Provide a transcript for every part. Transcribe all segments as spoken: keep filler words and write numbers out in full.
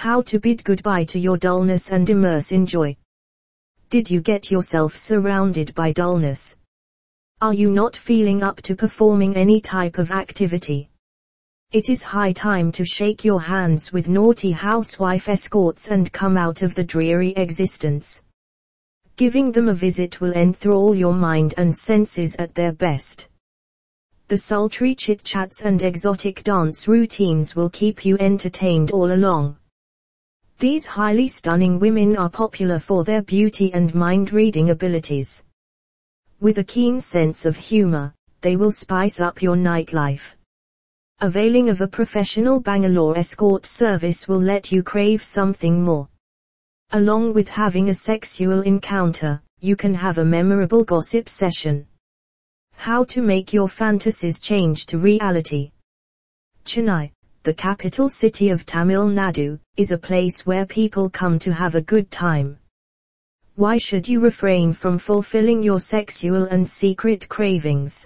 How to bid goodbye to your dullness and immerse in joy. Did you get yourself surrounded by dullness? Are you not feeling up to performing any type of activity? It is high time to shake your hands with naughty housewife escorts and come out of the dreary existence. Giving them a visit will enthrall your mind and senses at their best. The sultry chit-chats and exotic dance routines will keep you entertained all along. These highly stunning women are popular for their beauty and mind-reading abilities. With a keen sense of humor, they will spice up your nightlife. Availing of a professional Bangalore escort service will let you crave something more. Along with having a sexual encounter, you can have a memorable gossip session. How to make your fantasies change to reality. Chennai, the capital city of Tamil Nadu, is a place where people come to have a good time. Why should you refrain from fulfilling your sexual and secret cravings?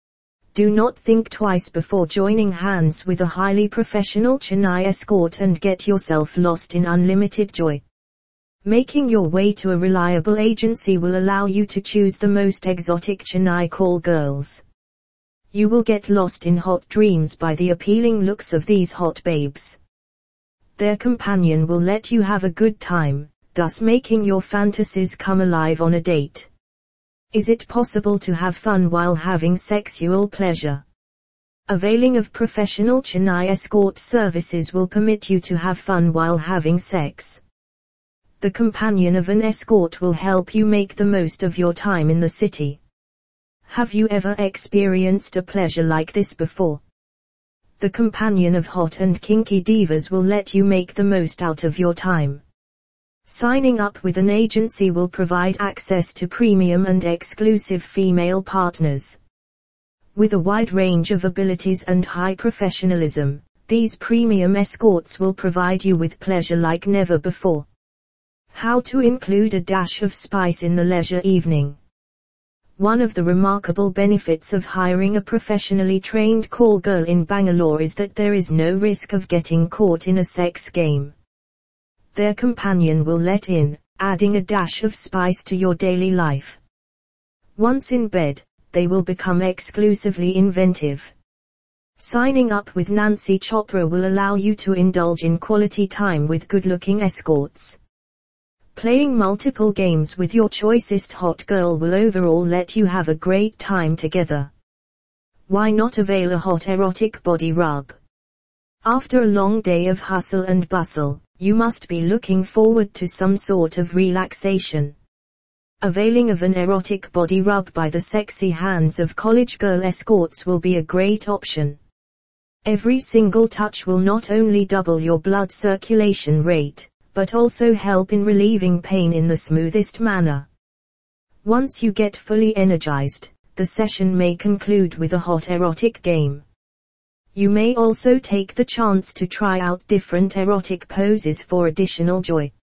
Do not think twice before joining hands with a highly professional Chennai escort and get yourself lost in unlimited joy. Making your way to a reliable agency will allow you to choose the most exotic Chennai call girls. You will get lost in hot dreams by the appealing looks of these hot babes. Their companion will let you have a good time, thus making your fantasies come alive on a date. Is it possible to have fun while having sexual pleasure? Availing of professional Chennai escort services will permit you to have fun while having sex. The companion of an escort will help you make the most of your time in the city. Have you ever experienced a pleasure like this before? The companion of hot and kinky divas will let you make the most out of your time. Signing up with an agency will provide access to premium and exclusive female partners. With a wide range of abilities and high professionalism, these premium escorts will provide you with pleasure like never before. How to include a dash of spice in the leisure evening. One of the remarkable benefits of hiring a professionally trained call girl in Bangalore is that there is no risk of getting caught in a sex game. Their companion will let in, adding a dash of spice to your daily life. Once in bed, they will become exclusively inventive. Signing up with Nancy Chopra will allow you to indulge in quality time with good-looking escorts. Playing multiple games with your choicest hot girl will overall let you have a great time together. Why not avail a hot erotic body rub? After a long day of hustle and bustle, you must be looking forward to some sort of relaxation. Availing of an erotic body rub by the sexy hands of college girl escorts will be a great option. Every single touch will not only double your blood circulation rate, but also help in relieving pain in the smoothest manner. Once you get fully energized, the session may conclude with a hot erotic game. You may also take the chance to try out different erotic poses for additional joy.